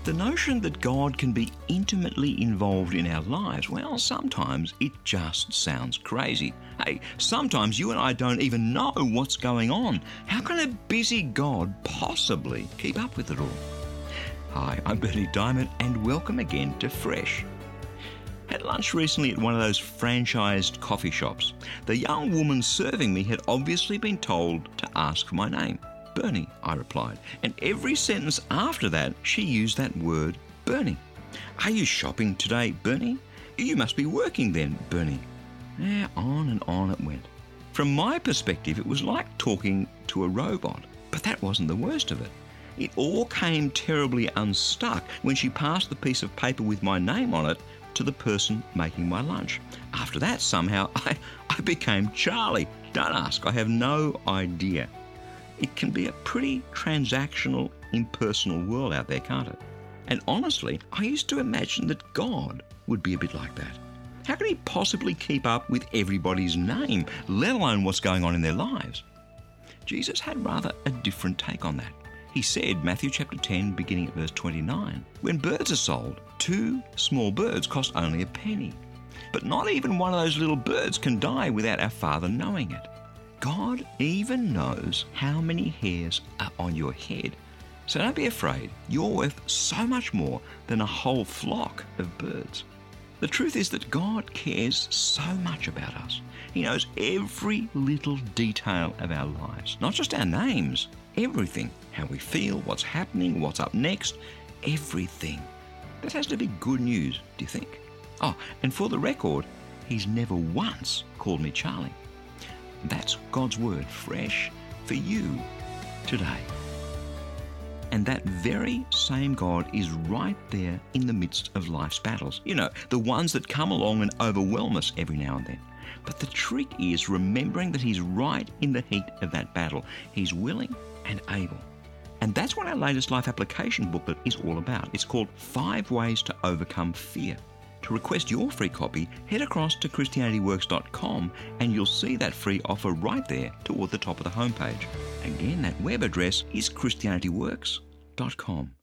The notion that God can be intimately involved in our lives, well, sometimes it just sounds crazy. Hey, sometimes you and I don't even know what's going on. How can a busy God possibly keep up with it all? Hi, I'm Bernie Diamond, and welcome again to Fresh. Had lunch recently at one of those franchised coffee shops. The young woman serving me had obviously been told to ask for my name. Bernie, I replied, and every sentence after that, she used that word, Bernie. Are you shopping today, Bernie? You must be working then, Bernie. On and on it went. From my perspective, it was like talking to a robot, but that wasn't the worst of it. It all came terribly unstuck when she passed the piece of paper with my name on it to the person making my lunch. After that, somehow, I became Charlie. Don't ask, I have no idea. It can be a pretty transactional, impersonal world out there, can't it? And honestly, I used to imagine that God would be a bit like that. How can he possibly keep up with everybody's name, let alone what's going on in their lives? Jesus had rather a different take on that. He said, Matthew chapter 10, beginning at verse 29, when birds are sold, 2 small birds cost only a penny. But not even one of those little birds can die without our Father knowing it. God even knows how many hairs are on your head. So don't be afraid. You're worth so much more than a whole flock of birds. The truth is that God cares so much about us. He knows every little detail of our lives, not just our names, everything. How we feel, what's happening, what's up next, everything. That has to be good news, do you think? Oh, and for the record, he's never once called me Charlie. That's God's word, fresh for you today. And that very same God is right there in the midst of life's battles. You know, the ones that come along and overwhelm us every now and then. But the trick is remembering that he's right in the heat of that battle. He's willing and able. And that's what our latest life application booklet is all about. It's called 5 Ways to Overcome Fear. To request your free copy, head across to ChristianityWorks.com and you'll see that free offer right there toward the top of the homepage. Again, that web address is ChristianityWorks.com.